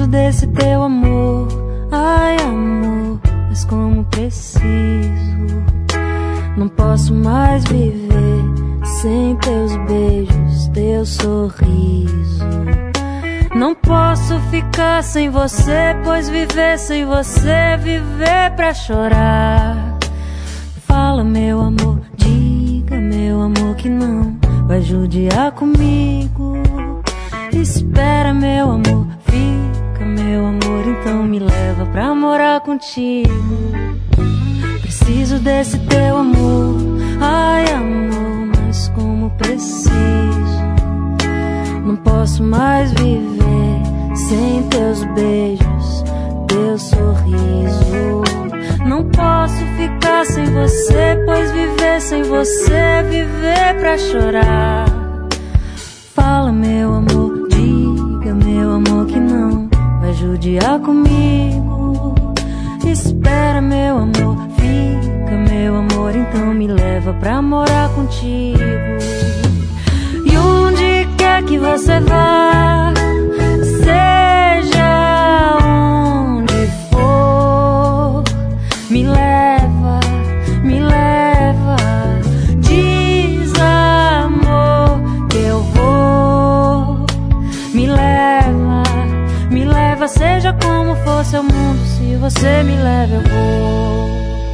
desse teu amor, ai amor, mas como preciso. Não posso mais viver sem teus beijos, teu sorriso. Não posso ficar sem você, pois viver sem você é viver pra chorar. Fala meu amor, diga meu amor que não vai judiar comigo. Espera meu amor, fica meu amor, então me leva pra morar contigo. Preciso desse teu amor, ai amor, mas como preciso. Não posso mais viver sem teus beijos, teu sorriso. Não posso ficar sem você, pois viver sem você é viver pra chorar. Fala meu amor, diga meu amor que não vai judiar comigo. Espera meu amor, fica meu amor, então me leva pra morar contigo. E onde quer que você vá, seja onde for, me leva, me leva. Diz amor que eu vou. Me leva, seja como for seu mundo. Se você me leva, eu vou.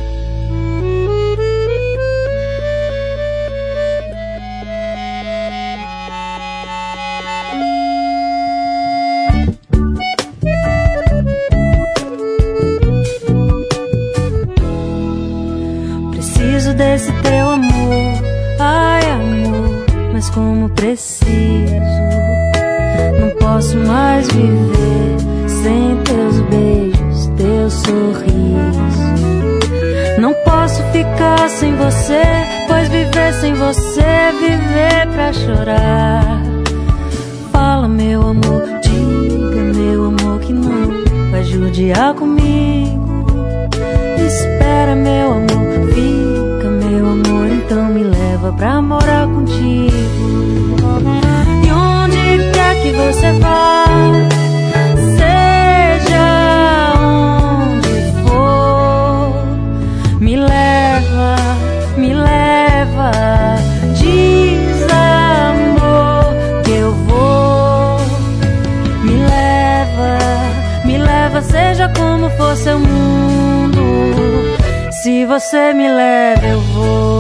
Preciso desse teu amor, ai amor, mas como preciso. Não posso mais viver sem teus beijos, teu sorriso. Não posso ficar sem você, pois viver sem você é viver pra chorar. Fala meu amor, diga meu amor que não vai judiar comigo. Espera meu amor, fica meu amor, então me leva pra morar contigo. E onde quer que você vá, seja onde for, me leva, me leva. Diz amor que eu vou. Me leva, seja como for seu mundo. Se você me leva, eu vou.